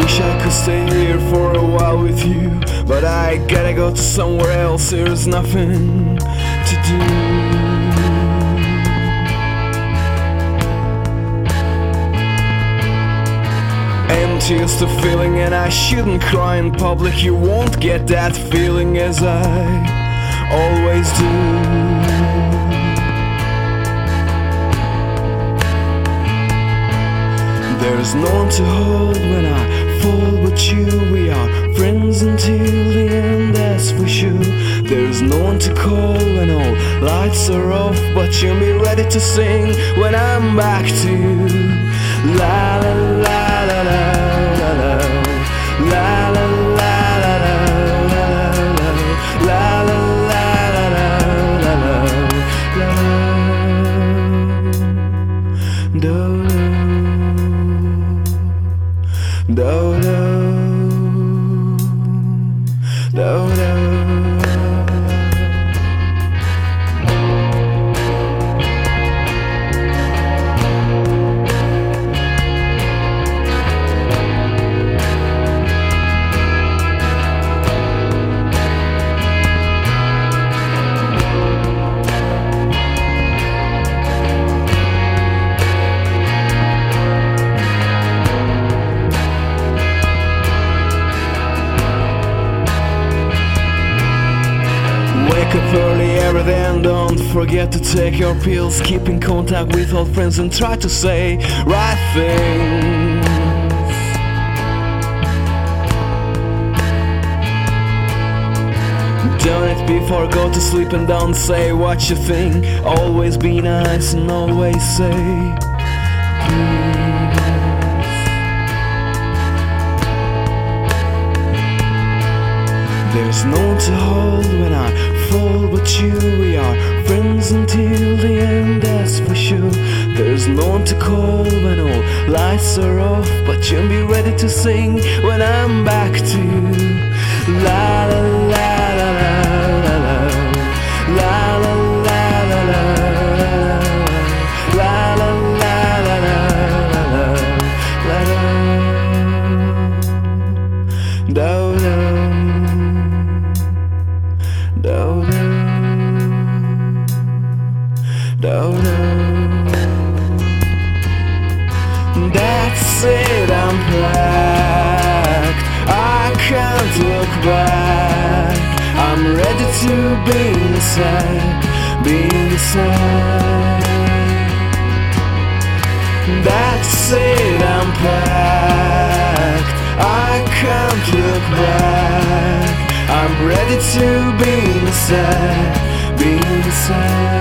wish I could stay here for a while with you, but I gotta go to somewhere else, there's nothing to do. Empty is the feeling and I shouldn't cry in public. You won't get that feeling as I always do. There's no one to hold when I fall but you. We are friends until the end, that's for sure. There's no one to call when all lights are off, but you'll be ready to sing when I'm back to you. La la la la la la la la la la la la la Wake up early every day and don't forget to take your pills. Keep in contact with old friends and try to say right things. Don't eat before go to sleep and don't say what you think. Always be nice and always say please. There's no one to hold when I fall but you. We are friends until the end, that's for sure. There's no one to call when all lights are off, but you'll be ready to sing when I'm back to you. La la la la la la la la la la la la la la la la la la. That's it, I'm packed, I can't look back. I'm ready to be inside, be inside. That's it, I'm packed, I can't look back. I'm ready to be inside, be inside.